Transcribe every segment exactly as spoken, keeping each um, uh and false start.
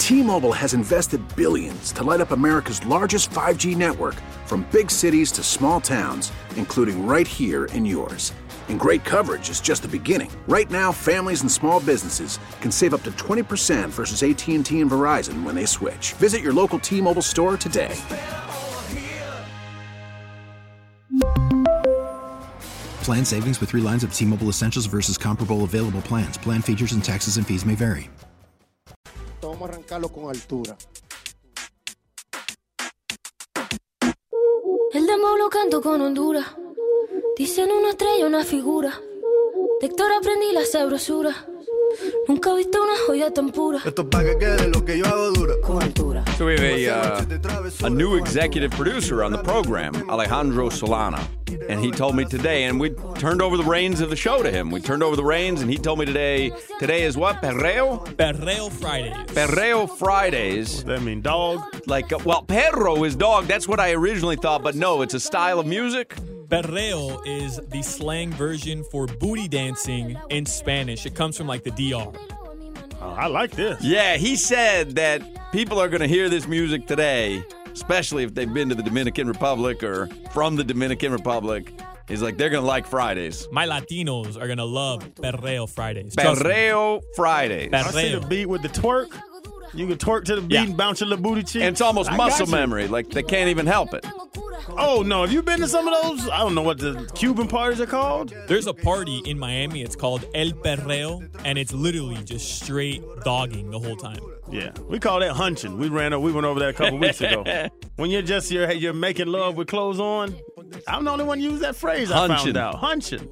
T-Mobile has invested billions to light up America's largest five G network, from big cities to small towns, including right here in yours. And great coverage is just the beginning. Right now, families and small businesses can save up to twenty percent versus A T and T and Verizon when they switch. Visit your local T-Mobile store today. Plan savings with three lines of T-Mobile Essentials versus comparable available plans. Plan features and taxes and fees may vary. Vamos a arrancarlo con altura. El demo lo canto con Honduras. Dicen una estrella, una figura. De Héctor aprendí la sabrosura. Nunca he visto una joya tan pura. Esto es pa' que quede lo que yo hago dura. Con altura. So we have a, uh, a new executive producer on the program, Alejandro Solana. And he told me today, and we turned over the reins of the show to him. We turned over the reins, and he told me today, today is what? Perreo? Perreo Fridays. Perreo Fridays. Does that mean dog? Like, uh, well, perro is dog. That's what I originally thought, but no, it's a style of music. Perreo is the slang version for booty dancing in Spanish. It comes from, like, the D R. Oh, I like this. Yeah, he said that people are going to hear this music today, especially if they've been to the Dominican Republic or from the Dominican Republic. He's like, they're going to like Fridays. My Latinos are going to love Perreo Fridays. Trust Perreo Fridays. I see the beat with the twerk. You can twerk to the beat Yeah. and bounce your little booty cheek. And it's almost I muscle got you. memory. Like, they can't even help it. Oh, no. Have you been to some of those? I don't know what the Cuban parties are called. There's a party in Miami. It's called El Perreo, and it's literally just straight dogging the whole time. Yeah, we call that hunching. We ran. We went over that a couple weeks ago. When you're just you're, you're making love with clothes on. I'm the only one to use that phrase. I Hunching. found out hunching.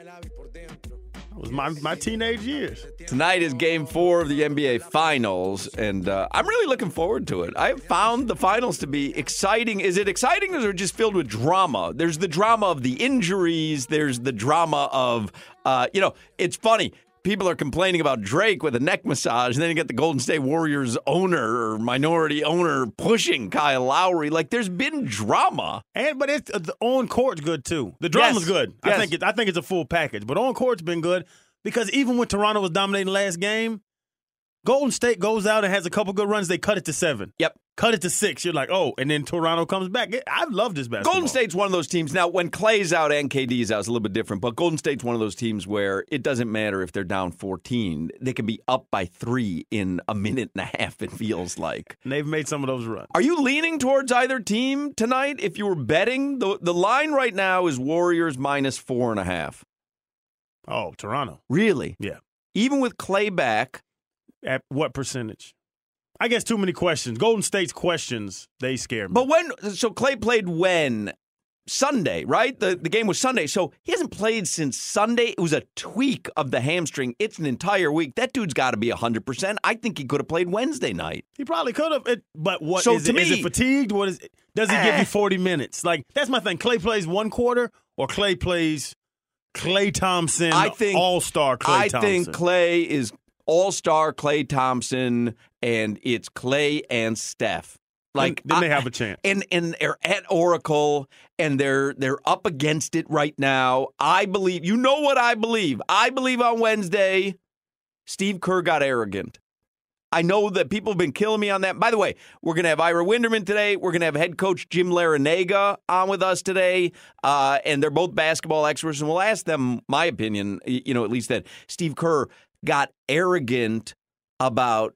That was my my teenage years. Tonight is game four of the N B A Finals, and uh, I'm really looking forward to it. I found the finals to be exciting. Is it exciting or is it just filled with drama? There's the drama of the injuries. There's the drama of, uh, you know, it's funny. People are complaining about Drake with a neck massage, and then you get the Golden State Warriors owner or minority owner pushing Kyle Lowry. Like, there's been drama. And but it's uh, the on court's good too. The drama's Yes. good. Yes. I think it, I think it's a full package. But on court's been good because even when Toronto was dominating last game, Golden State goes out and has a couple good runs. They cut it to seven. Yep. Cut it to six. You're like, oh, and then Toronto comes back. I love this basketball. Golden State's one of those teams. Now, when Clay's out and K D's out, it's a little bit different. But Golden State's one of those teams where it doesn't matter if they're down fourteen. They can be up by three in a minute and a half, it feels like. And they've made some of those runs. Are you leaning towards either team tonight if you were betting? The, the line right now is Warriors minus four and a half. Oh, Toronto. Really? Yeah. Even with Clay back. At what percentage? I guess too many questions. Golden State's questions, they scare me. But when, so Clay played when? Sunday, right? The the game was Sunday. So he hasn't played since Sunday. It was a tweak of the hamstring. It's an entire week. That dude's got to be one hundred percent. I think he could have played Wednesday night. He probably could have. It, but what So is to it? me- Is it fatigued? What is it? Does he give Eh. you forty minutes? Like, that's my thing. Clay plays one quarter or Clay plays Clay Thompson, I think all-star Clay I Thompson. think Clay is all-star Clay Thompson, and it's Clay and Steph. Like, then they I- have a chance. And and they're at Oracle, and they're they're up against it right now. I believe, you know what I believe. I believe on Wednesday, Steve Kerr got arrogant. I know that people have been killing me on that. By the way, we're going to have Ira Winderman today. We're going to have head coach Jim Larinaga on with us today. Uh, and they're both basketball experts. And we'll ask them my opinion, you know, at least that Steve Kerr got arrogant about,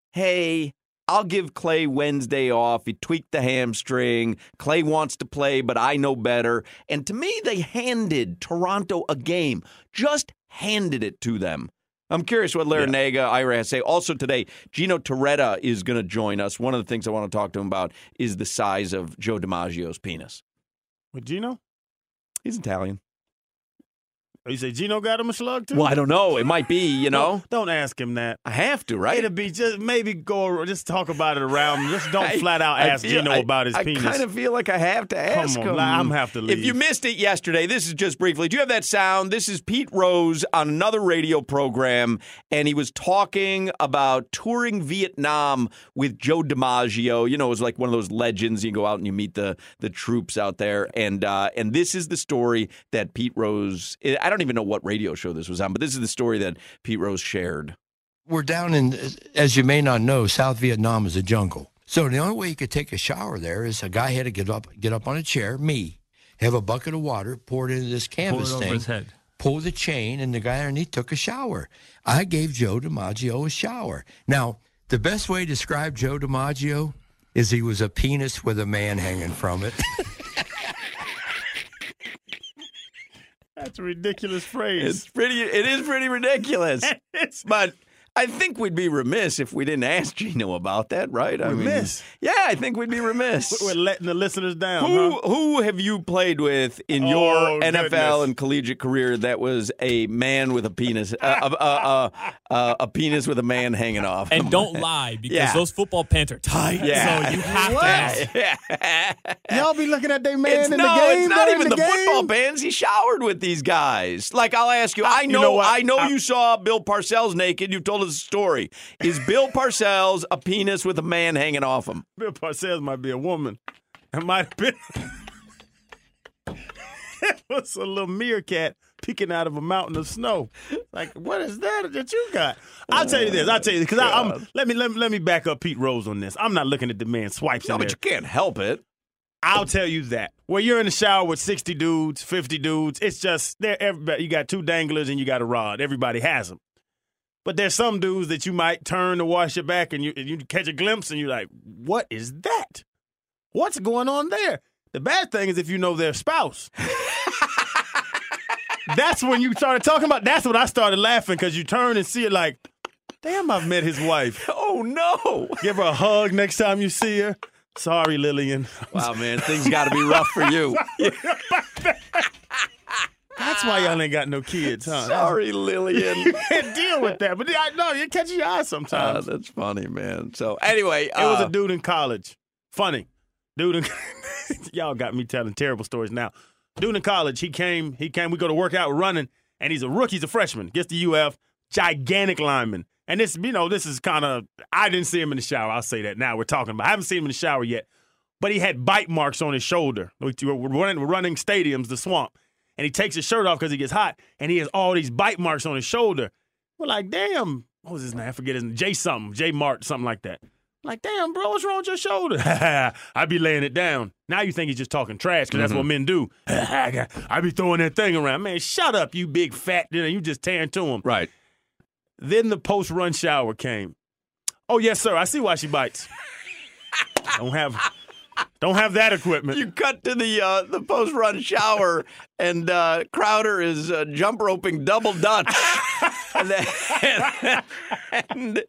hey, I'll give Clay Wednesday off. He tweaked the hamstring. Clay wants to play, but I know better. And to me, they handed Toronto a game. Just handed it to them. I'm curious what Larinaga, yeah. Ira has to say. Also today, Gino Torretta is going to join us. One of the things I want to talk to him about is the size of Joe DiMaggio's penis. With Gino? He's Italian. You say Gino got him a slug too? Well, I don't know. It might be, you know. Don't, don't ask him that. I have to, right? It'll be just maybe go just talk about it around. Just don't I, flat out ask feel, Gino I, about his I penis. I kind of feel like I have to ask Come on, him. I'm have to leave. If you missed it yesterday, this is just briefly. Do you have that sound? This is Pete Rose on another radio program, and he was talking about touring Vietnam with Joe DiMaggio. You know, it was like one of those legends. You go out and you meet the the troops out there, and uh, and this is the story that Pete Rose. I don't even know what radio show this was on, but this is the story that Pete Rose shared. we're down in, as you may not know, South Vietnam is a jungle. So the only way you could take a shower there is a guy had to get up, get up on a chair, me, have a bucket of water, pour it into this canvas Pour it thing, over his head. pull the chain, and the guy underneath took a shower. I gave Joe DiMaggio a shower. Now, the best way to describe Joe DiMaggio is he was a penis with a man hanging from it. That's a ridiculous phrase. It's pretty. It is pretty ridiculous. But I think we'd be remiss if we didn't ask Gino about that, right? I Remiss? Mean, yeah, I think we'd be remiss. We're letting the listeners down. Who huh? who have you played with in Oh, your N F L goodness. and collegiate career that was a man with a penis, uh, uh, uh, uh, a penis with a man hanging off? And don't lie, because Yeah. those football pants are tight. Yeah. So you have What? to ask. Yeah. Y'all be looking at their man It's, in no, the game. it's not during even the, game? football bands. He showered with these guys. Like, I'll ask you. I you know. know what? I know I- you saw Bill Parcells naked. You've told us a story. Is Bill Parcells a penis with a man hanging off him? Bill Parcells might be a woman. It might have been. It was a little meerkat peeking out of a mountain of snow. Like, what is that that you got? I'll tell you this. I'll tell you this because I'm. Let me let me let me back up Pete Rose on this. I'm not looking at the man swipes No, in but there. you can't help it. I'll tell you that. Where you're in the shower with sixty dudes, fifty dudes, it's just there. Everybody, you got two danglers and you got a rod. Everybody has them. But there's some dudes that you might turn to wash your back and you and you catch a glimpse and you're like, what is that? What's going on there? The bad thing is if you know their spouse. That's when you started talking about. That's when I started laughing because you turn and see it like, damn, I've met his wife. Oh no! Give her a hug next time you see her. Sorry, Lillian. Wow, man, things got to be rough for you. That's why y'all ain't got no kids, huh? Sorry, Lillian. You can't deal with that. But I know you catch your eye Uh, sometimes. that's funny, man. So anyway, It was uh, a dude in college. Funny. Dude in y'all got me telling terrible stories now. Dude in college, he came, he came, we go to work out, we're running, and he's a rookie, he's a freshman, gets to U F, gigantic lineman. And this, you know, this is kind of, I didn't see him in the shower. I'll say that now. We're talking about, I haven't seen him in the shower yet. But he had bite marks on his shoulder. We- We're running, we're running stadiums, the swamp. And he takes his shirt off because he gets hot, and he has all these bite marks on his shoulder. We're like, damn, what was his name? I forget his name. Jay something, Jay Mart, something like that. Like, damn, bro, what's wrong with your shoulder? I be laying it down. Now you think he's just talking trash because that's what men do. I be throwing that thing around. Man, shut up, you big fat. You just tearing to him. right. Then the post-run shower came. Oh, yes, sir. I see why she bites. don't have don't have that equipment. You cut to the uh, the post run shower, and uh, Crowder is uh, jump roping double Dutch, and, then, and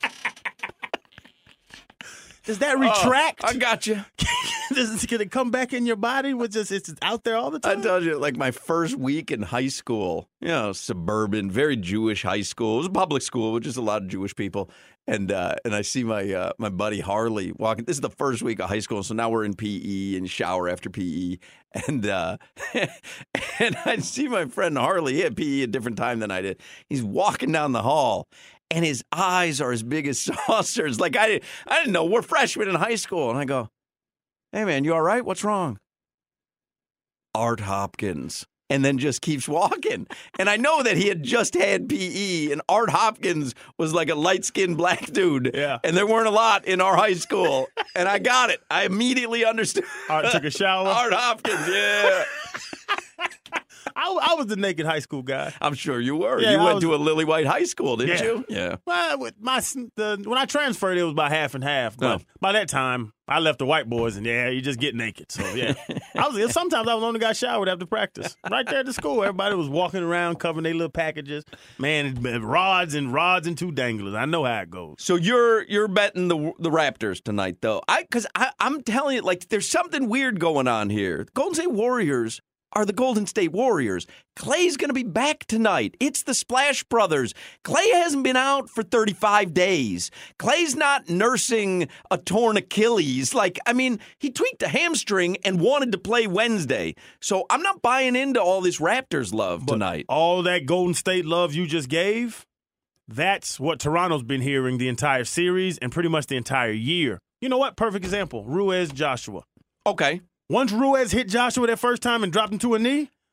Does that retract? I got you. Does it, can it come back in your body? With just it's out there all the I time. told you, like my first week in high school, you know, suburban, very Jewish high school. It was a public school with just a lot of Jewish people. And uh, and I see my uh, my buddy Harley walking. This is the first week of high school, so now we're in P E and shower after P E. And uh, and I see my friend Harley. He had P E at a different time than I did. He's walking down the hall, and his eyes are as big as saucers. Like I I didn't know we're freshmen in high school, and I go, "Hey man, you all right? What's wrong?" Art Hopkins. And then just keeps walking. And I know that he had just had P E, and Art Hopkins was like a light-skinned black dude. Yeah. And there weren't a lot in our high school. And I got it. I immediately understood. Art took a shower. Art Hopkins, yeah. I, I was the naked high school guy. I'm sure you were. Yeah, you I went was- to a Lily White high school, didn't Yeah. you? Yeah. Well, with my the, when I transferred, it was about half and half. But Oh. by that time, I left the white boys, and yeah, you just get naked. So yeah, I was. Sometimes I was the only guy showered after practice. Right there at the school, everybody was walking around covering their little packages. Man, rods and rods and two danglers. I know how it goes. So you're you're betting the the Raptors tonight, though. I because I I'm telling you, like, there's something weird going on here. Golden State Warriors are the Golden State Warriors. Clay's going to be back tonight. It's the Splash Brothers. Clay hasn't been out for thirty-five days. Clay's not nursing a torn Achilles. Like, I mean, he tweaked a hamstring and wanted to play Wednesday. So I'm not buying into all this Raptors love But tonight. all that Golden State love you just gave, that's what Toronto's been hearing the entire series and pretty much the entire year. You know what? Perfect example. Ruiz Joshua. Okay. Once Ruiz hit Joshua that first time and dropped him to a knee,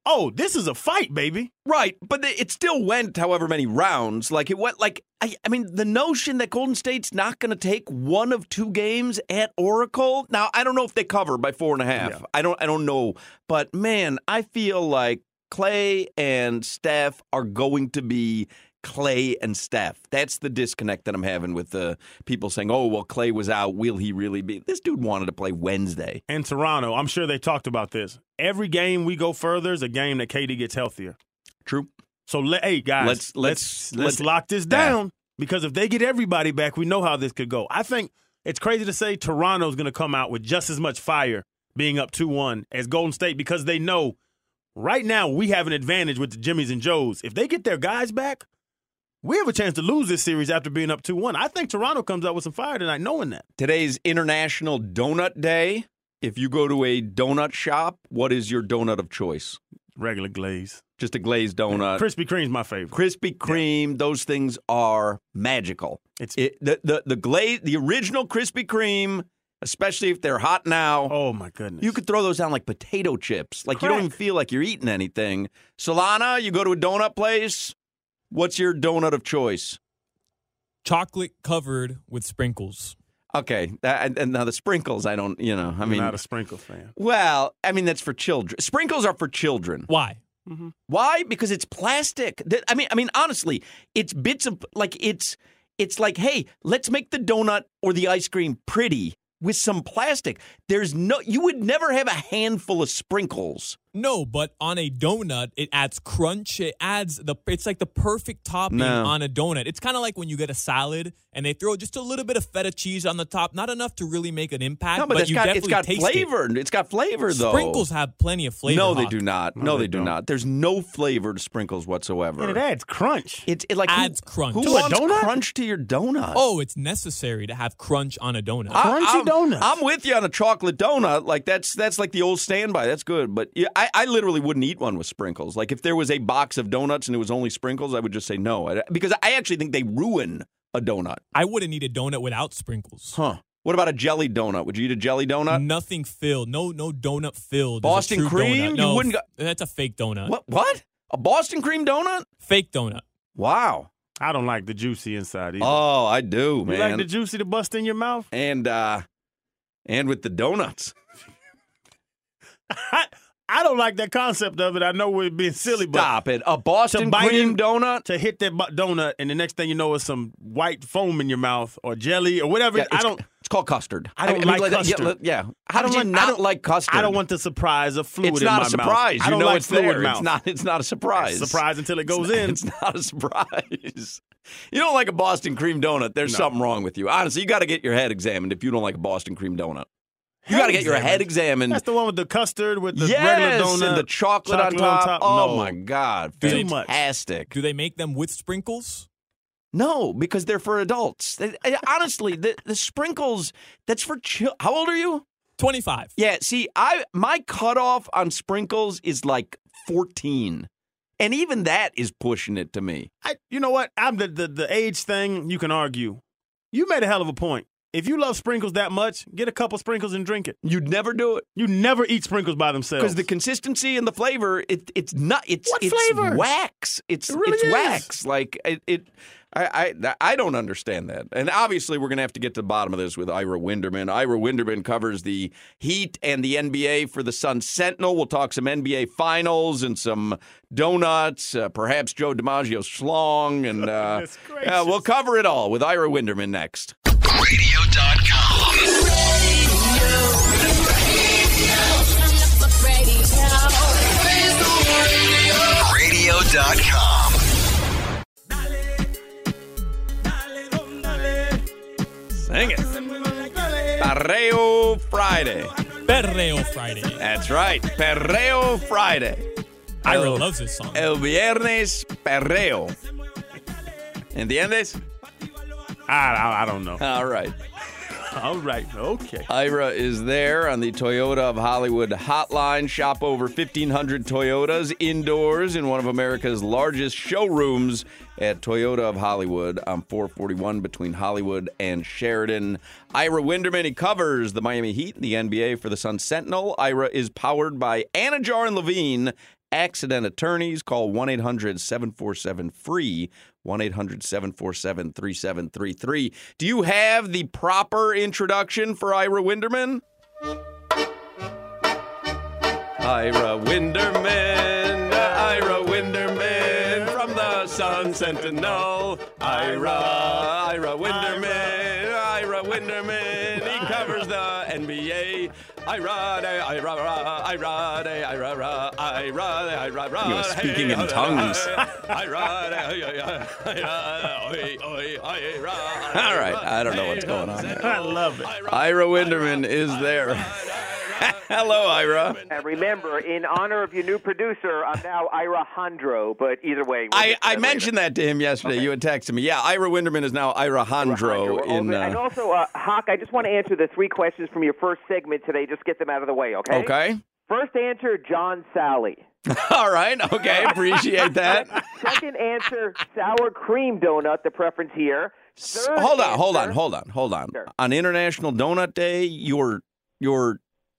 oh, this is a fight, baby. Right, but it still went however many rounds. Like, it went like, I, I mean, the notion that Golden State's not going to take one of two games at Oracle. Now, I don't know if they cover by four and a half. Yeah. I don't I don't know. But, man, I feel like Clay and Steph are going to be Clay and Steph. That's the disconnect that I'm having with the people saying, oh, well, Clay was out. Will he really be? This dude wanted to play Wednesday. And Toronto, I'm sure they talked about this. Every game we go further is a game that K D gets healthier. True. So, hey, guys, let's let's let's, let's lock this down, yeah. because if they get everybody back, we know how this could go. I think it's crazy to say Toronto's going to come out with just as much fire being up two one as Golden State, because they know right now we have an advantage with the Jimmys and Joes. If they get their guys back, we have a chance to lose this series after being up two one. I think Toronto comes out with some fire tonight knowing that. Today's International Donut Day. If you go to a donut shop, what is your donut of choice? Regular glaze. Just a glazed donut. Krispy Kreme's my favorite. Krispy Kreme, yeah. Those things are magical. It's it, the, the, the, glaze, the original Krispy Kreme, especially if they're hot now. Oh, my goodness. You could throw those down like potato chips. Like, Crack. You don't even feel like you're eating anything. Solana, you go to a donut place. What's your donut of choice? Chocolate covered with sprinkles. Okay, that, and now the sprinkles, I don't, you know, I You're mean. not a sprinkle fan. Well, I mean, that's for children. Sprinkles are for children. Why? Mm-hmm. Why? Because it's plastic. I mean, I mean, honestly, it's bits of, like, it's, it's like, hey, let's make the donut or the ice cream pretty with some plastic. There's no, you would never have a handful of sprinkles. No, but on a donut, it adds crunch. It adds the, it's like the perfect topping no. on a donut. It's kind of like when you get a salad and they throw just a little bit of feta cheese on the top. Not enough to really make an impact, no, but, but it's you got, definitely it's got taste flavor. it. It's got flavor, though. Sprinkles have plenty of flavor. No, Hawk. they do not. No, no they, they do don't. not. There's no flavor to sprinkles whatsoever. And it adds crunch. It's it like adds who, crunch. Who To a wants donut? crunch to your donut? Oh, it's necessary to have crunch on a donut. Crunchy I, I'm, donuts. I'm with you on a chocolate donut. Like that's that's like the old standby. That's good. But yeah, I, I literally wouldn't eat one with sprinkles. Like if there was a box of donuts and it was only sprinkles, I would just say no. I, because I actually think they ruin a donut. I wouldn't eat a donut without sprinkles. Huh. What about a jelly donut? Would you eat a jelly donut? Nothing filled. No, no donut filled. Boston is a true cream? Donut. No, You wouldn't go- that's a fake donut. What? What? A Boston cream donut? Fake donut. Wow. I don't like the juicy inside either. Oh, I do, you man. like the juicy to bust in your mouth? And uh, and with the donuts. I, I don't like that concept of it. I know we're being silly, but Stop it. A Boston bite cream in- donut? to hit that bu- donut and the next thing you know is some white foam in your mouth or jelly or whatever. Yeah, I it's, don't. It's called custard. I don't mean, like custard. Yeah, yeah. How I did don't you like- I not don't- like custard? I don't want the surprise of fluid It's in not my a surprise. mouth. I You don't know like it's fluid there. mouth. It's not. It's not a surprise. Surprise until it goes it's in. Not, it's not a surprise. You don't like a Boston cream donut. There's No. something wrong with you. Honestly, you got to get your head examined if you don't like a Boston cream donut. You got to get your head examined. That's the one with the custard with the yes, regular donut and the chocolate, chocolate on, top. on top. Oh No. my God, Too much. fantastic! Do they make them with sprinkles? No, because they're for adults. They- honestly, the the sprinkles that's for chil- How old are you? twenty-five. Yeah, see, I my cutoff on sprinkles is like fourteen. And even that is pushing it to me. I, you know what? I'm the, the the age thing. You can argue. You made a hell of a point. If you love sprinkles that much, get a couple sprinkles and drink it. You'd never do it. You never eat sprinkles by themselves. Because the consistency and the flavor, it it's not it's What it's flavor? wax. It's It really it's is. wax. Like it, it I, I I don't understand that. And obviously we're gonna have to get to the bottom of this with Ira Winderman. Ira Winderman covers the Heat and the N B A for the Sun Sentinel. We'll talk some N B A finals and some donuts, uh, perhaps Joe DiMaggio's schlong, and uh, Goodness uh, gracious. we'll cover it all with Ira Winderman next. radio dot com. radio dot com. Sing it. Perreo Friday. Perreo Friday. That's right. Perreo Friday. Ira El- loves this song. El Viernes Perreo. ¿Entiendes? I, I, I don't know. All right. All right. Okay. Ira is there on the Toyota of Hollywood hotline. Shop over fifteen hundred Toyotas indoors in one of America's largest showrooms at Toyota of Hollywood on four forty-one between Hollywood and Sheridan. Ira Winderman, he covers the Miami Heat and the N B A for the Sun Sentinel. Ira is powered by Anajar and Levine accident attorneys. Call one eight hundred seven four seven free, one eight hundred seven four seven three seven three three. Do you have the proper introduction for Ira Winderman? Ira Winderman, Ira Winderman from the Sun Sentinel. Ira, Ira Winderman, Ira Winderman. He covers the N B A. Ira, Ira, Ira, Ira, Ira, Ira, Ira. You're speaking in tongues. All right, I don't know what's going on there. I love it. Ira Winderman is there. Hello, Ira. And remember, in honor of your new producer, I'm now Ira Hondro, but either way. We'll I, I mentioned that to him yesterday. Okay. You had texted me. Yeah, Ira Winderman is now Ira Hondro. Ira Hondro. In, uh... And also, uh, Hawk, I just want to answer the three questions from your first segment today. Just get them out of the way, okay? Okay. First answer, John Sally. All right. Okay. Appreciate that. Second answer, sour cream donut, the preference here. Third hold on, answer, hold on, hold on, hold on. Sure. On International Donut Day, your your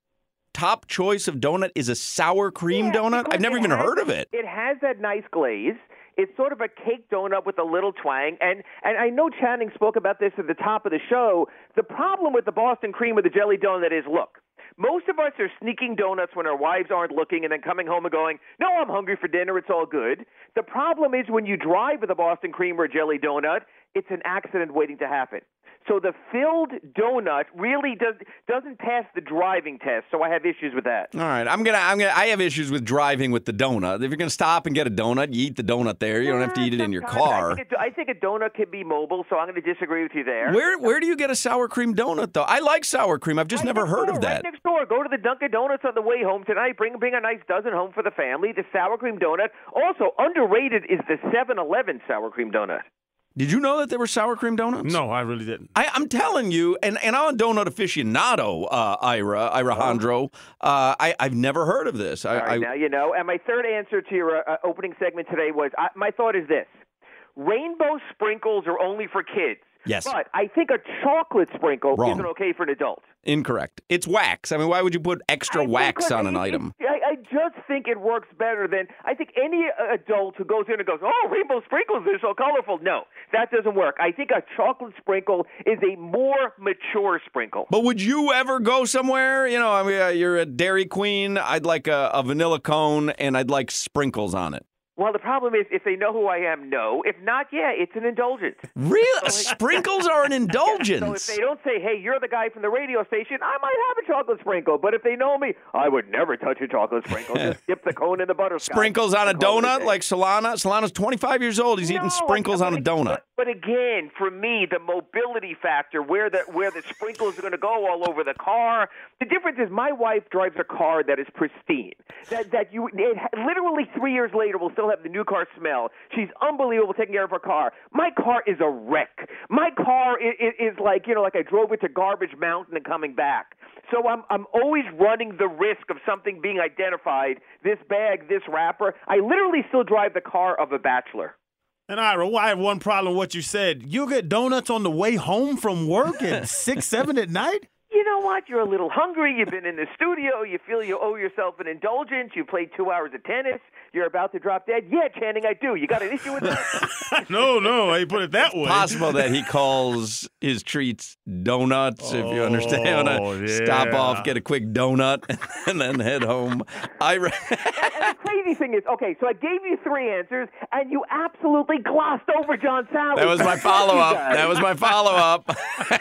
top choice of donut is a sour cream yeah, donut? I've never even has, heard of it. It has that nice glaze. It's sort of a cake donut with a little twang. And, and I know Channing spoke about this at the top of the show. The problem with the Boston cream with the jelly donut is, look, most of us are sneaking donuts when our wives aren't looking and then coming home and going, no, I'm hungry for dinner, it's all good. The problem is when you drive with a Boston cream or a jelly donut, it's an accident waiting to happen. So the filled donut really does, doesn't pass the driving test, so I have issues with that. All right, I'm gonna, I'm gonna, I have issues with driving with the donut. If you're gonna stop and get a donut, you eat the donut there. You don't have to eat it in your car. I think a, I think a donut can be mobile, so I'm going to disagree with you there. Where, where do you get a sour cream donut though? I like sour cream. I've just right never heard door, of that. Right next door. Go to the Dunkin' Donuts on the way home tonight. Bring, bring a nice dozen home for the family. The sour cream donut. Also underrated is the seven eleven sour cream donut. Did you know that there were sour cream donuts? No, I really didn't. I, I'm telling you, and, and I'm a donut aficionado, uh, Ira, Ira Hondro. Uh, I, I've never heard of this. I, All right, I, now you know. And my third answer to your uh, opening segment today was, I, my thought is this. Rainbow sprinkles are only for kids. Yes. But I think a chocolate sprinkle Wrong. isn't okay for an adult. Incorrect. It's wax. I mean, why would you put extra I wax on an it, item? It, I, I just think it works better than, I think any adult who goes in and goes, oh, rainbow sprinkles, they're so colorful. No, that doesn't work. I think a chocolate sprinkle is a more mature sprinkle. But would you ever go somewhere? You know, I mean, uh, you're a Dairy Queen. I'd like a, a vanilla cone, and I'd like sprinkles on it. Well, the problem is, if they know who I am, no. If not, yeah, it's an indulgence. Really? So, sprinkles are an indulgence? So if they don't say, hey, you're the guy from the radio station, I might have a chocolate sprinkle. But if they know me, I would never touch a chocolate sprinkle. Just dip the cone in the butterscotch. Sprinkles on a donut like Solana? Solana's twenty-five years old. He's no, eating sprinkles on a donut. But, but again, for me, the mobility factor, where the, where the sprinkles are going to go all over the car, the difference is my wife drives a car that is pristine. That, that you it, literally three years later will still have the new car smell. She's unbelievable taking care of her car. My car is a wreck. My car is, is like, you know, like I drove it to Garbage Mountain and coming back. So I'm I'm always running the risk of something being identified, this bag, this wrapper. I literally still drive the car of a bachelor. And Ira, I have one problem with what you said. You get donuts on the way home from work at six, seven at night? You know what? You're a little hungry. You've been in the studio. You feel you owe yourself an indulgence. You played two hours of tennis. You're about to drop dead. Yeah, Channing, I do. You got an issue with that? no, no, I put it that way. It's possible that he calls his treats donuts, oh, if you understand. Yeah. Stop off, get a quick donut, and then head home. I re- and, and the crazy thing is, okay, so I gave you three answers, and you absolutely glossed over John Sally. That was my follow-up. That was my follow-up.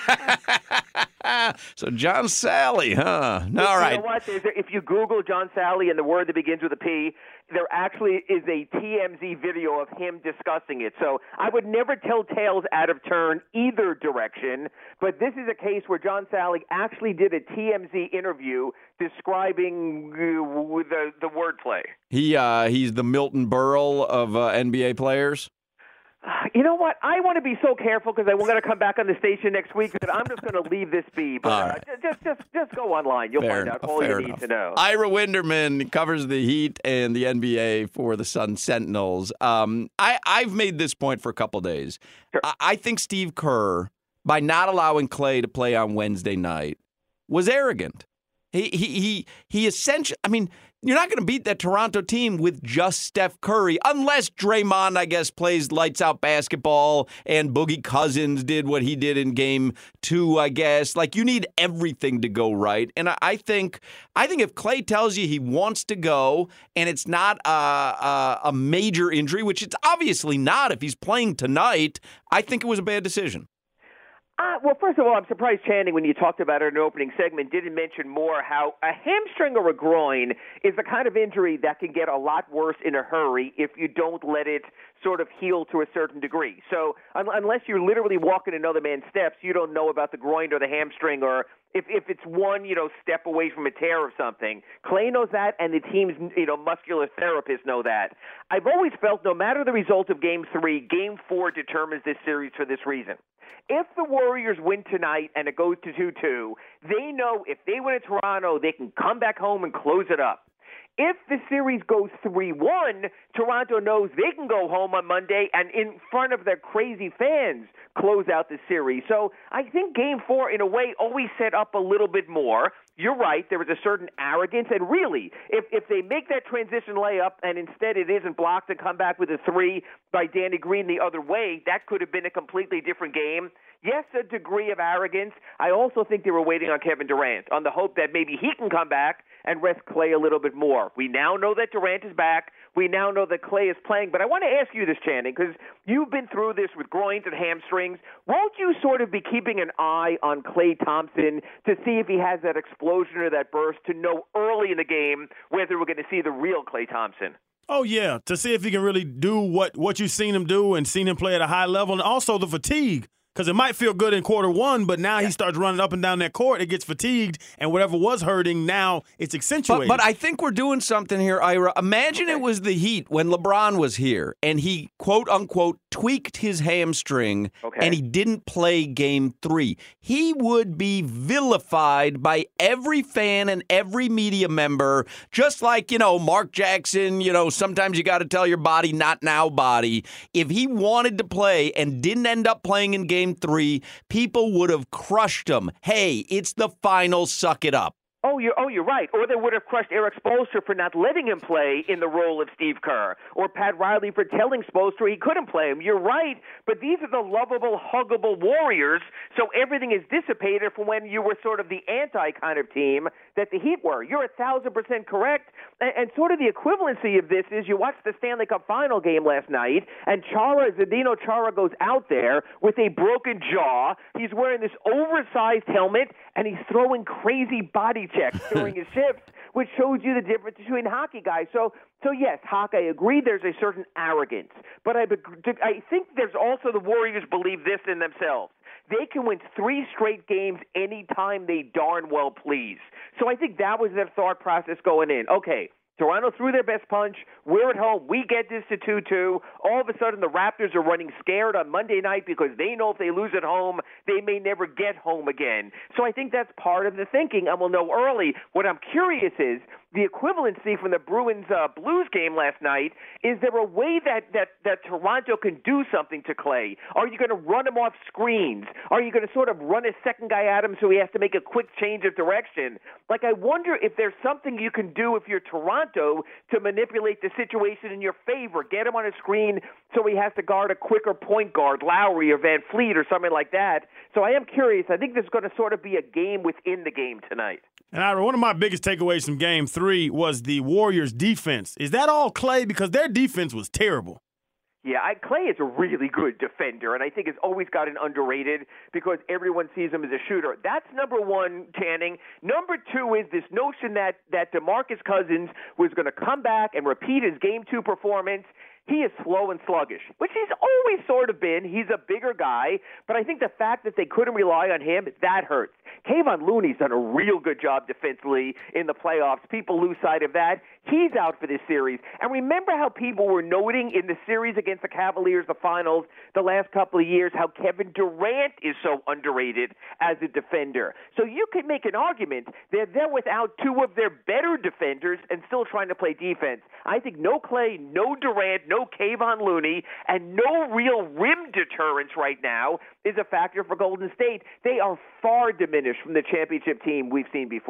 So John Sally, huh? You All right. You know what? A, if you Google John Sally and the word that begins with a P, there actually is a T M Z video of him discussing it. So I would never tell tales out of turn either direction, but this is a case where John Sally actually did a T M Z interview describing uh, the, the wordplay. He, uh, he's the Milton Berle of uh, N B A players. You know what? I want to be so careful because I'm going to come back on the station next week that I'm just going to leave this be. But uh, right. just, just, just go online. You'll fair find enough, out all you enough. need to know. Ira Winderman covers the Heat and the N B A for the Sun Sentinels. Um, I, I've made this point for a couple days. Sure. I, I think Steve Kerr, by not allowing Klay to play on Wednesday night, was arrogant. He, he, he, he essentially, I mean, You're not going to beat that Toronto team with just Steph Curry, unless Draymond, I guess, plays lights-out basketball and Boogie Cousins did what he did in game two, I guess. Like, you need everything to go right. And I, I think I think if Klay tells you he wants to go and it's not a, a, a major injury, which it's obviously not if he's playing tonight, I think it was a bad decision. Uh, well, first of all, I'm surprised Channing, when you talked about it in the opening segment, didn't mention more how a hamstring or a groin is the kind of injury that can get a lot worse in a hurry if you don't let it sort of heal to a certain degree. So un- unless you're literally walking another man's steps, you don't know about the groin or the hamstring, or if, if it's one, you know, step away from a tear or something. Klay knows that, and the team's, you know, muscular therapists know that. I've always felt no matter the result of Game three, Game four determines this series for this reason. If the Warriors win tonight and it goes to two two, they know if they win in Toronto, they can come back home and close it up. If the series goes three one, Toronto knows they can go home on Monday and in front of their crazy fans close out the series. So I think Game four, in a way, always set up a little bit more. You're right, there was a certain arrogance. And really, if, if they make that transition layup and instead it isn't blocked and come back with a three by Danny Green the other way, that could have been a completely different game. Yes, a degree of arrogance. I also think they were waiting on Kevin Durant on the hope that maybe he can come back and rest Klay a little bit more. We now know that Durant is back. We now know that Klay is playing. But I want to ask you this, Channing, because you've been through this with groins and hamstrings. Won't you sort of be keeping an eye on Klay Thompson to see if he has that explosion or that burst, to know early in the game whether we're going to see the real Klay Thompson? Oh, yeah, to see if he can really do what, what you've seen him do and seen him play at a high level, and also the fatigue. Because it might feel good in quarter one, but now he starts running up and down that court. It gets fatigued, and whatever was hurting, now it's accentuated. But, but I think we're doing something here, Ira. Imagine it was the Heat when LeBron was here, and he, quote-unquote, tweaked his hamstring, okay. and he didn't play game three. He would be vilified by every fan and every media member, just like, you know, Mark Jackson, you know, sometimes you got to tell your body, not now body. If he wanted to play and didn't end up playing in game three, people would have crushed him. Hey, it's the final, suck it up. Oh, you're, oh, you're right. Or they would have crushed Eric Spoelstra for not letting him play in the role of Steve Kerr, or Pat Riley for telling Spoelstra he couldn't play him. You're right, but these are the lovable, huggable Warriors, so everything is dissipated from when you were sort of the anti kind of team that the Heat were. You're a thousand percent correct, and, and sort of the equivalency of this is you watched the Stanley Cup final game last night, and Chara, Zdeno Chara goes out there with a broken jaw. He's wearing this oversized helmet, and he's throwing crazy body checks during his shifts, which shows you the difference between hockey guys. So, so yes, hockey, I agree there's a certain arrogance. But I, I think there's also the Warriors believe this in themselves. They can win three straight games anytime they darn well please. So I think that was their thought process going in. Okay, Toronto threw their best punch. We're at home. We get this to two two. All of a sudden, the Raptors are running scared on Monday night because they know if they lose at home, they may never get home again. So I think that's part of the thinking, and we'll know early. What I'm curious is the equivalency from the Bruins uh, Blues game last night. Is there a way that, that, that Toronto can do something to Klay? Are you going to run him off screens? Are you going to sort of run a second guy at him so he has to make a quick change of direction? Like, I wonder if there's something you can do if you're Toronto to manipulate the situation in your favor. Get him on a screen so he has to guard a quicker point guard, Lowry or Van Fleet or something like that. So I am curious. I think there's going to sort of be a game within the game tonight. And Ira, one of my biggest takeaways from game three was the Warriors' defense. Is that all Klay? Because their defense was terrible. Yeah, I, Klay is a really good defender, and I think has always gotten underrated because everyone sees him as a shooter. That's number one, Channing. Number two is this notion that, that DeMarcus Cousins was going to come back and repeat his game two performance. He is slow and sluggish, which he's always sort of been. He's a bigger guy, but I think the fact that they couldn't rely on him, that hurts. Kayvon Looney's done a real good job defensively in the playoffs. People lose sight of that. He's out for this series. And remember how people were noting in the series against the Cavaliers, the finals, the last couple of years, how Kevin Durant is so underrated as a defender. So you could make an argument that they're without two of their better defenders and still trying to play defense. I think no Klay, no Durant, no Kayvon Looney, and no real rim deterrence right now is a factor for Golden State. They are far diminished from the championship team we've seen before.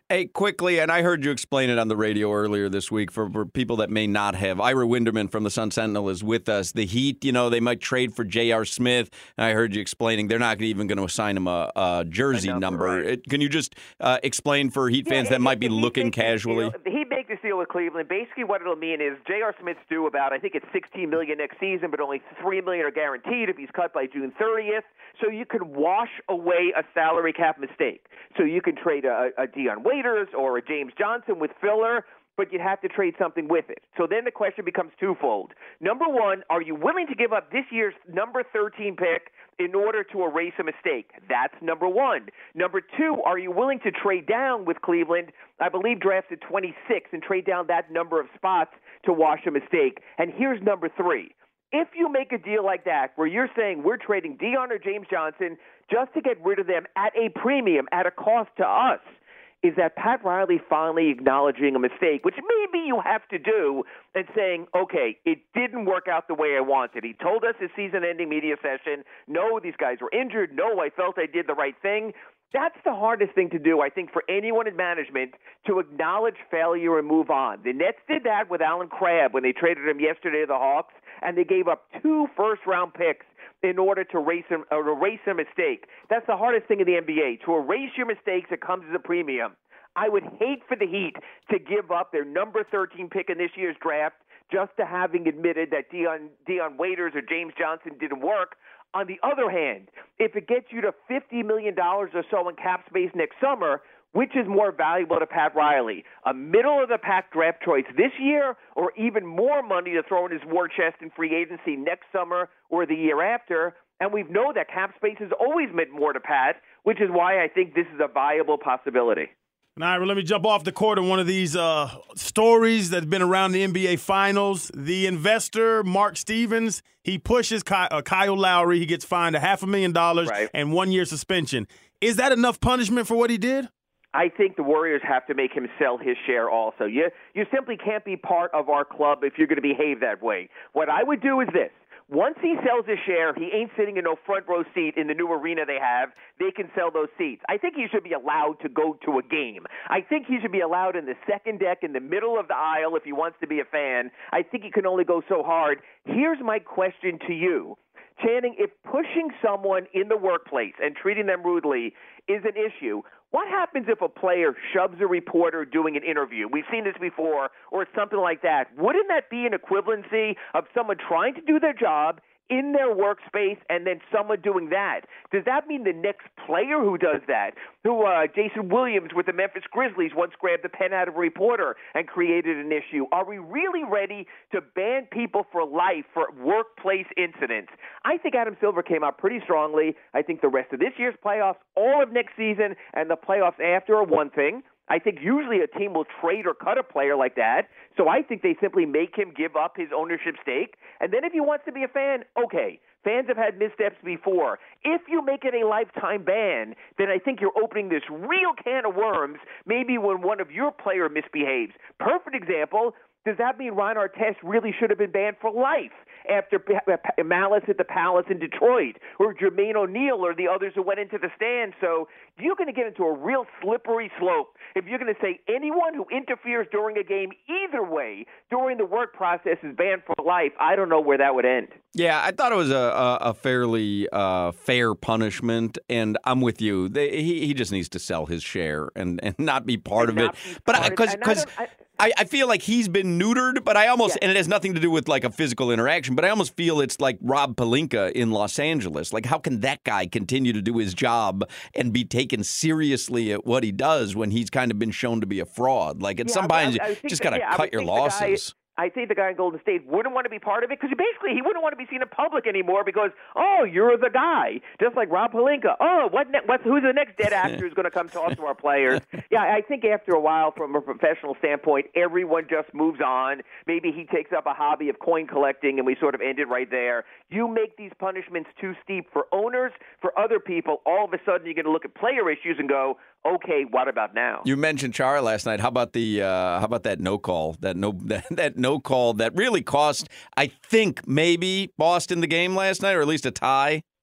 Hey, quickly, and I heard you explain it on the radio earlier this week for, for people that may not have. Ira Winderman from the Sun Sentinel is with us. The Heat, you know, they might trade for J R. Smith. And I heard you explaining they're not even going to assign him a, a jersey a number. number. Right. It, can you just uh, explain for Heat fans yeah, that might be looking casually? The Heat make this deal with Cleveland. Basically, what it'll mean is J R. Smith's due about, I think it's sixteen million dollars next season, but only three million dollars are guaranteed if he's cut by June thirtieth. So you can wash away a salary cap mistake. So you can trade a, a Dion Waiters or a James Johnson with filler, but you'd have to trade something with it. So then the question becomes twofold. Number one, are you willing to give up this year's number thirteen pick in order to erase a mistake? That's number one. Number two, are you willing to trade down with Cleveland, I believe drafted twenty-six, and trade down that number of spots to wash a mistake? And here's number three. If you make a deal like that where you're saying we're trading Dion or James Johnson just to get rid of them at a premium, at a cost to us, is that Pat Riley finally acknowledging a mistake, which maybe you have to do, and saying, okay, it didn't work out the way I wanted. He told us his season-ending media session, no, these guys were injured. No, I felt I did the right thing. That's the hardest thing to do, I think, for anyone in management, to acknowledge failure and move on. The Nets did that with Alan Crabb when they traded him yesterday to the Hawks, and they gave up two first-round picks in order to erase, them, uh, erase a mistake. That's the hardest thing in the N B A. To erase your mistakes, it comes as a premium. I would hate for the Heat to give up their number thirteen pick in this year's draft just to having admitted that Dion, Dion Waiters or James Johnson didn't work. On the other hand, if it gets you to fifty million dollars or so in cap space next summer, which is more valuable to Pat Riley, a middle-of-the-pack draft choice this year or even more money to throw in his war chest in free agency next summer or the year after? And we know that cap space has always meant more to Pat, which is why I think this is a viable possibility. All right, let me jump off the court on one of these uh, stories that's been around the N B A Finals. The investor, Mark Stevens, he pushes Ky- uh, Kyle Lowry. He gets fined a half a million dollars right. and one year suspension. Is that enough punishment for what he did? I think the Warriors have to make him sell his share also. You, you simply can't be part of our club if you're going to behave that way. What I would do is this. Once he sells his share, he ain't sitting in no front row seat in the new arena they have. They can sell those seats. I think he should be allowed to go to a game. I think he should be allowed in the second deck in the middle of the aisle if he wants to be a fan. I think he can only go so hard. Here's my question to you. Channing, if pushing someone in the workplace and treating them rudely is an issue, what happens if a player shoves a reporter doing an interview? We've seen this before, or something like that. Wouldn't that be an equivalency of someone trying to do their job in their workspace and then someone doing that? Does that mean the next player who does that, who uh, Jason Williams with the Memphis Grizzlies once grabbed the pen out of a reporter and created an issue? Are we really ready to ban people for life for workplace incidents? I think Adam Silver came out pretty strongly. I think the rest of this year's playoffs, all of next season, and the playoffs after are one thing. I think usually a team will trade or cut a player like that. So I think they simply make him give up his ownership stake. And then if he wants to be a fan, okay. Fans have had missteps before. If you make it a lifetime ban, then I think you're opening this real can of worms, maybe when one of your player misbehaves. Perfect example. Does that mean Ron Artest really should have been banned for life after malice at the Palace in Detroit, or Jermaine O'Neal, or the others who went into the stand? So you're going to get into a real slippery slope if you're going to say anyone who interferes during a game either way during the work process is banned for life. I don't know where that would end. Yeah, I thought it was a, a, a fairly uh, fair punishment, and I'm with you. They, he, he just needs to sell his share and, and not be part and of it. But because because. I, I feel like he's been neutered, but I almost, yeah. and it has nothing to do with like a physical interaction, but I almost feel it's like Rob Pelinka in Los Angeles. Like, how can that guy continue to do his job and be taken seriously at what he does when he's kind of been shown to be a fraud? Like, at yeah, some point, I, I you just got to yeah, cut your losses. I think the guy in Golden State wouldn't want to be part of it because basically he wouldn't want to be seen in public anymore because, oh, you're the guy. Just like Rob Pelinka. Oh, what? Ne- what's, who's the next dead actor who's going to come talk to our players? Yeah, I think after a while, from a professional standpoint, everyone just moves on. Maybe he takes up a hobby of coin collecting and we sort of end it right there. You make these punishments too steep for owners, for other people, all of a sudden you're going to look at player issues and go, okay, what about now? You mentioned Chara last night. How about the uh, how about that no call? That no that, that no call that really cost, I think, maybe Boston the game last night, or at least a tie.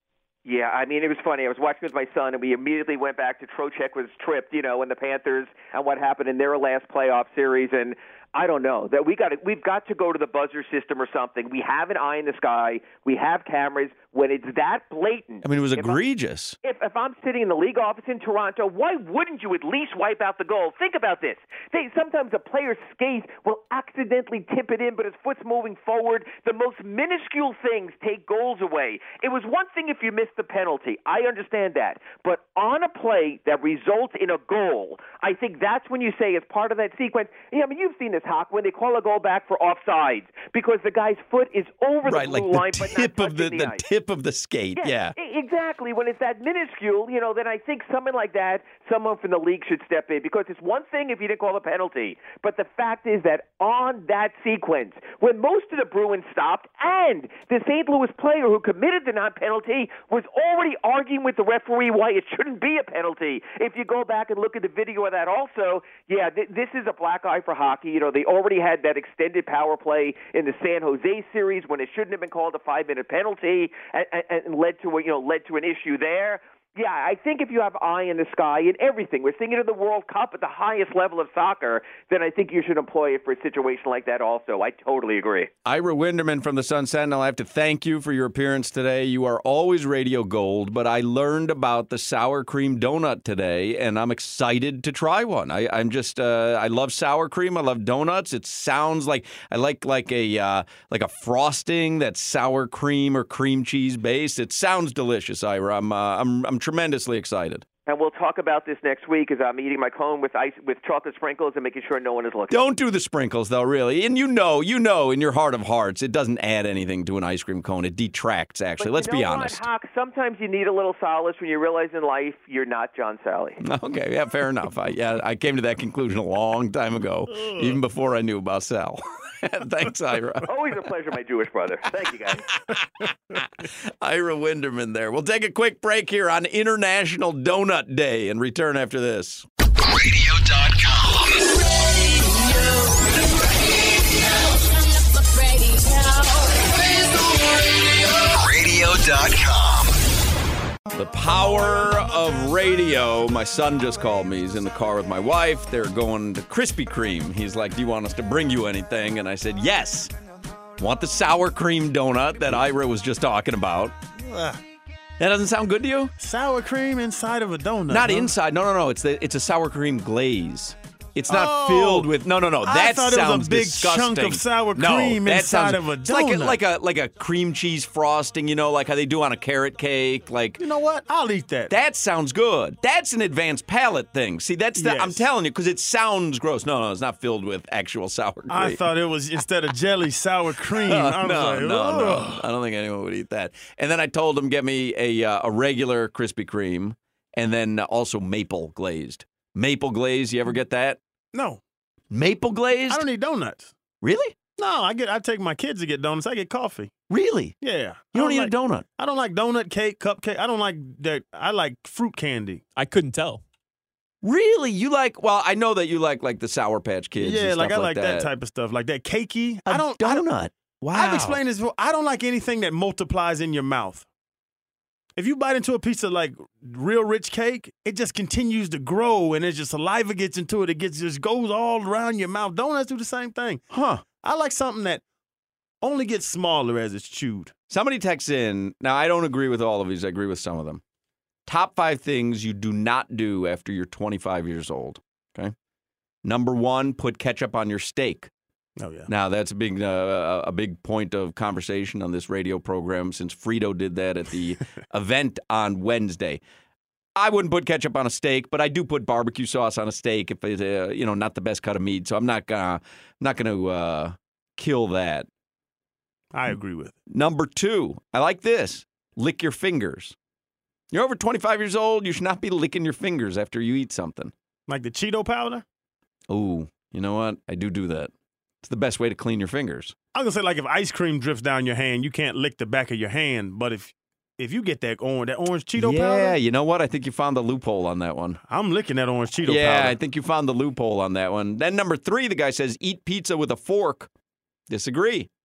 Yeah, I mean, it was funny. I was watching with my son, and we immediately went back to Trocheck was tripped, you know, and the Panthers and what happened in their last playoff series. And I don't know that we got to, we've got to go to the buzzer system or something. We have an eye in the sky. We have cameras. When it's that blatant, I mean, it was if egregious. I'm, if if I'm sitting in the league office in Toronto, why wouldn't you at least wipe out the goal? Think about this. They sometimes a player's skate will accidentally tip it in, but his foot's moving forward. The most minuscule things take goals away. It was one thing if you missed the penalty. I understand that. But on a play that results in a goal, I think that's when you say as part of that sequence, yeah, I mean, you've seen this, Hawk, when they call a goal back for offsides because the guy's foot is over right, the blue like the line, tip but not of the, the, the ice. tip of the skate. Yeah, yeah, exactly. When it's that minuscule, you know, then I think someone like that, someone from the league should step in because it's one thing if you didn't call a penalty, but the fact is that on that sequence, when most of the Bruins stopped and the Saint Louis player who committed the non-penalty was already arguing with the referee why it shouldn't be a penalty. If you go back and look at the video of that also, yeah, th- this is a black eye for hockey. You know, they already had that extended power play in the San Jose series when it shouldn't have been called a five-minute penalty and, and, and led to a, you know led to an issue there. Yeah, I think if you have eye in the sky in everything, we're thinking of the World Cup at the highest level of soccer, then I think you should employ it for a situation like that also. I totally agree. Ira Winderman from the Sun Sentinel, I have to thank you for your appearance today. You are always radio gold, but I learned about the sour cream donut today, and I'm excited to try one. I, I'm just, uh, I love sour cream. I love donuts. It sounds like, I like like a uh, like a frosting that's sour cream or cream cheese based. It sounds delicious, Ira. I'm, uh, I'm, I'm tremendously excited. And we'll talk about this next week as I'm eating my cone with ice with chocolate sprinkles and making sure no one is looking. Don't do the sprinkles, though, really. And you know, you know in your heart of hearts, it doesn't add anything to an ice cream cone. It detracts, actually. But Let's you know be what, honest. Hawk, sometimes you need a little solace when you realize in life you're not John Sally. Okay, yeah, fair enough. I, yeah, I came to that conclusion a long time ago, even before I knew about Sal. Thanks, Ira. Always a pleasure, my Jewish brother. Thank you, guys. Ira Winderman there. We'll take a quick break here on International Donut Day and return after this. radio dot com. radio dot com. The power of radio. My son just called me. He's in the car with my wife. They're going to Krispy Kreme. He's like, do you want us to bring you anything? And I said, yes. Want the sour cream donut that Ira was just talking about. Ugh. That doesn't sound good to you? Sour cream inside of a donut. Not huh? inside. No, no, no. It's the, it's a sour cream glaze. It's not Oh, filled with. No, no, no. That I thought it was a sounds big disgusting. chunk of sour No, cream that inside sounds- of a it's like a, donut. like a like a cream cheese frosting. You know, like how they do on a carrot cake. Like You know what? I'll eat that. that sounds good. That's an advanced palate thing. See, that's the. I'm Yes. telling you because it sounds gross. No, no, it's not filled with actual sour cream. I thought it was instead of jelly, sour cream. No, I was no, like, no, no. "Ugh." I don't think anyone would eat that. And then I told him get me a uh, a regular Krispy Kreme, and then also maple glazed. Maple glaze. You ever get that? No, Maple glazed? I don't eat donuts. Really? No, I get. I take my kids to get donuts. I get coffee. Really? Yeah. You don't eat like, a donut? I don't like donut cake, cupcake. I don't like that. I like fruit candy. I couldn't tell. Really? You like? Well, I know that you like like the Sour Patch Kids. yeah, and like I stuff like like that. type of stuff, like that cakey. A I don't donut. I don't, Wow. I've explained this before. I don't like anything that multiplies in your mouth. If you bite into a piece of like real rich cake, it just continues to grow, and as your saliva gets into it, it gets just goes all around your mouth. Donuts do the same thing. Huh. I like something that only gets smaller as it's chewed. Somebody texts in. Now, I don't agree with all of these. I agree with some of them. Top five things you do not do after you're twenty-five years old. Okay. Number one, put ketchup on your steak. Oh yeah. Now that's a big uh, a big point of conversation on this radio program since Frito did that at the event on Wednesday. I wouldn't put ketchup on a steak, but I do put barbecue sauce on a steak if it's uh, you know not the best cut of meat. So I'm not gonna not gonna uh, kill that. I agree with it. Number two, I like this: lick your fingers. You're over twenty-five years old. You should not be licking your fingers after you eat something. Like the Cheeto powder? Ooh, you know what? I do do that. It's the best way to clean your fingers. I was gonna say, like, if ice cream drifts down your hand, you can't lick the back of your hand. But if if you get that orange, that orange Cheeto yeah, powder, Yeah, you know what? I think you found the loophole on that one. I'm licking that orange Cheeto yeah, powder. I think you found the loophole on that one. Then number three, the guy says, eat pizza with a fork. Disagree.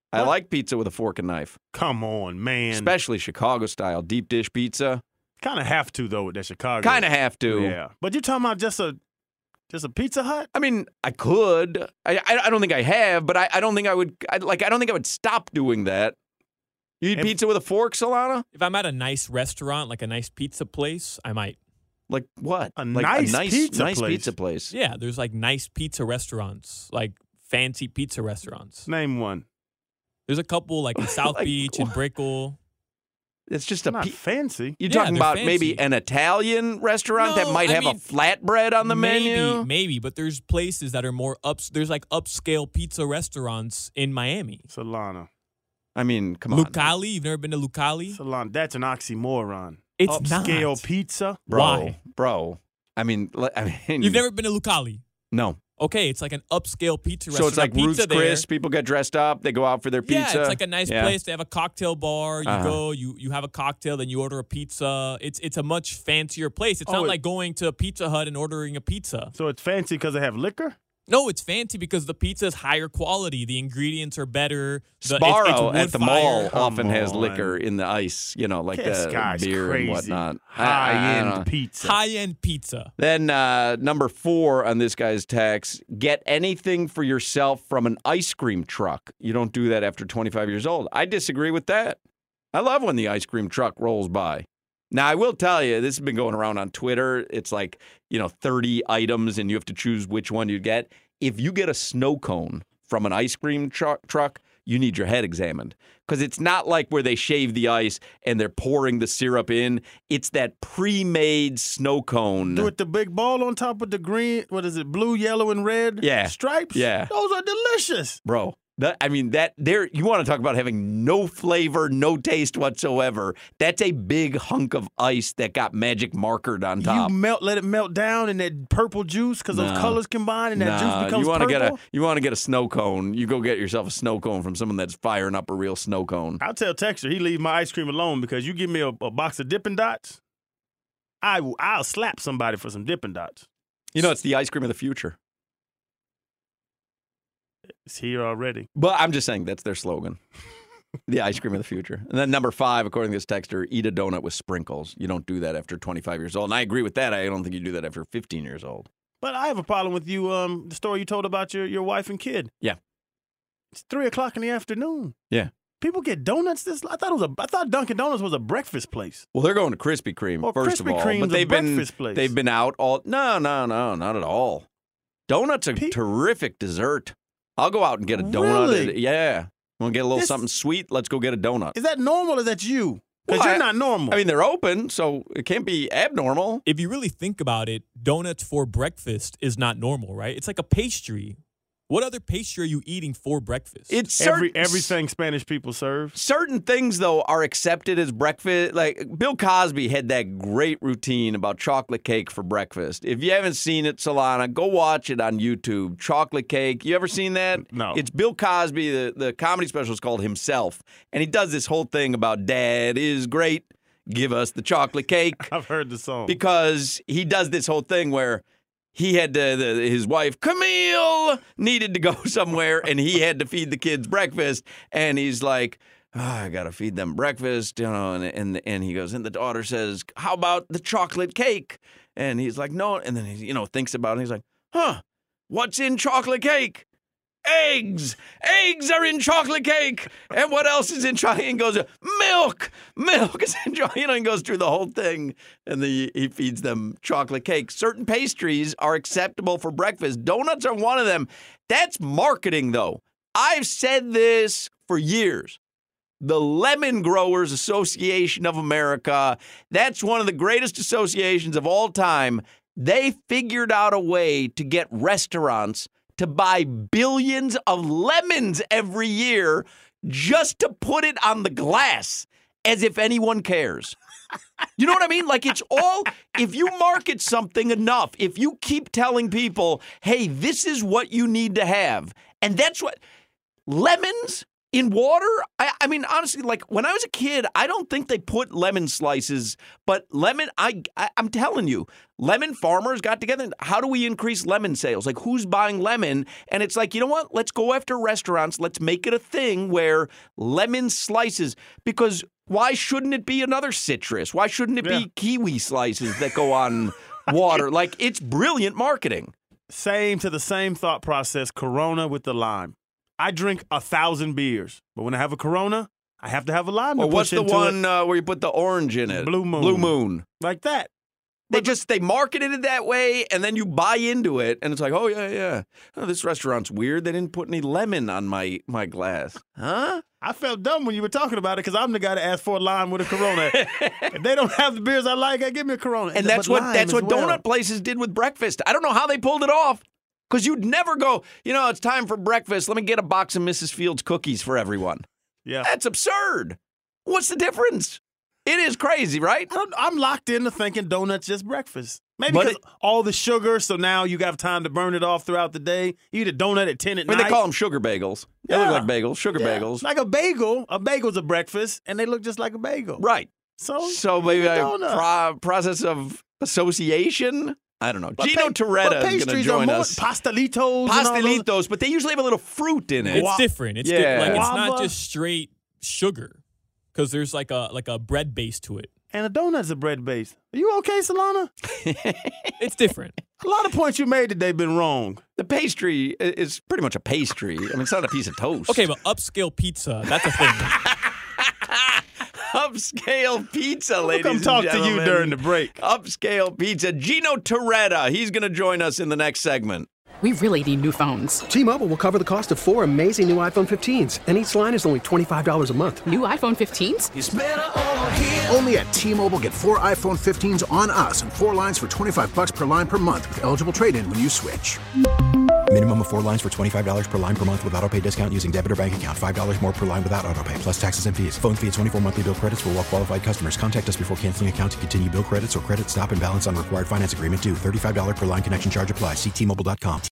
I like pizza with a fork and knife. Come on, man. Especially Chicago style deep dish pizza. Kind of have to though with that Chicago. Kind of have to. Yeah, but you're talking about just a just a Pizza Hut? I mean, I could. I I, I don't think I have, but I, I don't think I would. I, like I don't think I would stop doing that. You eat If- pizza with a fork, Solana? If I'm at a nice restaurant, like a nice pizza place, I might. Like what? A like nice a nice pizza nice place? pizza place. Yeah, there's like nice pizza restaurants, like fancy pizza restaurants. Name one. There's a couple like in South Like, Beach and Brickell. It's just a Not pi- fancy. You're Yeah, talking they're about maybe fancy. an Italian restaurant that No, might I have mean, a flatbread on the maybe, menu. Maybe, but there's places that are more ups. There's like upscale pizza restaurants in Miami. Solana. I mean, come on. Lucali, you've never been to Lucali? Solana. That's an oxymoron. It's Upscale not. pizza. Bro, Why? Bro. I mean, le- I mean You've never been to Lucali? No. Okay, it's like an upscale pizza So restaurant. it's like pizza Roots there. Chris. People get dressed up. They go out for their pizza. Yeah, it's like a nice Yeah. place. They have a cocktail bar. You Uh-huh. go, you you have a cocktail, then you order a pizza. It's it's a much fancier place. It's Oh, not it- like going to a Pizza Hut and ordering a pizza. So it's fancy because they have liquor? No, it's fancy because the pizza is higher quality. The ingredients are better. The, it's- Sbarro it's wood at the fire. mall Come often has on. liquor in the ice, you know, like This the guy's beer crazy. and whatnot. I- I- I don't know. High-end pizza. High-end pizza. Then uh, number four on this guy's text, get anything for yourself from an ice cream truck. You don't do that after twenty-five years old. I disagree with that. I love when the ice cream truck rolls by. Now, I will tell you, this has been going around on Twitter. It's like, you know, thirty items and you have to choose which one you get. If you get a snow cone from an ice cream tru- truck, you need your head examined. Because it's not like where they shave the ice and they're pouring the syrup in. It's that pre-made snow cone. Do it the big ball on top of the green, what is it, blue, yellow, and red Yeah. stripes? Yeah. Those are delicious. Bro, that, I mean, that there. You want to talk about having no flavor, no taste whatsoever. That's a big hunk of ice that got magic markered on top. You melt, let it melt down in that purple juice because those No. colors combine and that Nah, juice becomes you wanna purple. get a you want to get a snow cone. You go get yourself a snow cone from someone that's firing up a real snow cone. I'll tell Texter he leave my ice cream alone because you give me a, a box of Dippin' Dots, I will, I'll slap somebody for some Dippin' Dots. You know, it's the ice cream of the future. It's here already. But I'm just saying that's their slogan. The ice cream of the future. And then number five, according to this texter, eat a donut with sprinkles. You don't do that after twenty-five years old. And I agree with that. I don't think you do that after fifteen years old. But I have a problem with you. Um, the story you told about your, your wife and kid. Yeah. It's three o'clock in the afternoon. Yeah. People get donuts. This I thought it was a. I thought Dunkin' Donuts was a breakfast place. Well, they're going to Krispy Kreme, Well, first Krispy of all. Kreme's but a they've been breakfast place. they've been out all no, no, no, not at all. Donuts are Pe- terrific dessert. I'll go out and get a donut. Really? Yeah. Want to get a little This- something sweet? Let's go get a donut. Is that normal or is that you? Because Well, you're I- not normal. I mean, they're open, so it can't be abnormal. If you really think about it, donuts for breakfast is not normal, right? It's like a pastry. What other pastry are you eating for breakfast? It's Every certain, everything Spanish people serve. certain things though are accepted as breakfast. Like Bill Cosby had that great routine about chocolate cake for breakfast. If you haven't seen it, Solana, go watch it on YouTube. Chocolate cake. You ever seen that? No. It's Bill Cosby. The the comedy special is called Himself, and he does this whole thing about Dad is great. Give us the chocolate cake. I've heard the song. Because he does this whole thing where he had to, the, his wife, Camille, needed to go somewhere and he had to feed the kids breakfast. And he's like, oh, I got to feed them breakfast, you know, and, and, and he goes, and the daughter says, how about the chocolate cake? And he's like, no. And then he, you know, thinks about it. And he's like, huh, what's in chocolate cake? Eggs. Eggs are in chocolate cake. And what else is in chocolate? And goes, milk. Milk is in chocolate. You know, and goes through the whole thing. And the, he feeds them chocolate cake. Certain pastries are acceptable for breakfast. Donuts are one of them. That's marketing, though. I've said this for years. The Lemon Growers Association of America, that's one of the greatest associations of all time. They figured out a way to get restaurants to buy billions of lemons every year just to put it on the glass as if anyone cares. You know what I mean? Like it's all, if you market something enough, if you keep telling people, hey, this is what you need to have, and that's what, lemons In water? I, I mean, honestly, like when I was a kid, I don't think they put lemon slices, but lemon, I, I, I'm telling you, lemon farmers got together. And how do we increase lemon sales? Like who's buying lemon? And it's like, you know what? Let's go after restaurants. Let's make it a thing where lemon slices, because why shouldn't it be another citrus? Why shouldn't it Yeah. be kiwi slices that go on water? Like it's brilliant marketing. Same to the same thought process, Corona with the lime. I drink a thousand beers, but when I have a Corona, I have to have a lime. Or to what's push the into one it. uh, where you put the orange in it? Blue Moon. Blue Moon. Like that. They just, they marketed it that way, and then you buy into it, and it's like, oh, yeah, yeah. Oh, this restaurant's weird. They didn't put any lemon on my, my glass. Huh? I felt dumb when you were talking about it because I'm the guy that asked for a lime with a Corona. If they don't have the beers I like, I give me a Corona. And that's But what lime that's as what well. donut places did with breakfast. I don't know how they pulled it off. Because you'd never go, you know, it's time for breakfast. Let me get a box of Missus Fields cookies for everyone. Yeah. That's absurd. What's the difference? It is crazy, right? I don't, I'm locked into thinking donuts just breakfast. Maybe But because it- all the sugar, so now you got time to burn it off throughout the day. You eat a donut at ten at I mean, night. they call them sugar bagels. They Yeah. look like bagels, sugar Yeah. bagels. Like a bagel. A bagel's a breakfast, and they look just like a bagel. Right. So, So maybe a a donut. pro- process of association? I don't know. But Gino pa- Toretta but is going to pastries join are more us. Pastelitos. and all those- Pastelitos, but they usually have a little fruit in it. It's Gua- different. It's Yeah. di- like it's not Guava. just straight sugar because there's like a like a bread base to it. And a donut's a bread base. Are you okay, Solana? It's different. A lot of points you made today been wrong. The pastry i- is pretty much a pastry. I mean, it's not a piece of toast. Okay, but upscale pizza, that's a thing. Upscale pizza, ladies Come and talk to gentlemen. you during the break. Upscale pizza. Gino Toretta. He's going to join us in the next segment. We really need new phones. T-Mobile will cover the cost of four amazing new iPhone fifteens, and each line is only twenty-five dollars a month. New iPhone fifteens? Only at T-Mobile, get four iPhone fifteens on us and four lines for twenty-five bucks per line per month with eligible trade-in when you switch. Minimum of four lines for twenty-five dollars per line per month with autopay discount using debit or bank account. five dollars more per line without autopay, plus taxes and fees. Phone fee at twenty-four monthly bill credits for well-qualified customers. Contact us before canceling account to continue bill credits or credit stop and balance on required finance agreement due. thirty-five dollars per line connection charge applies. See T Mobile dot com.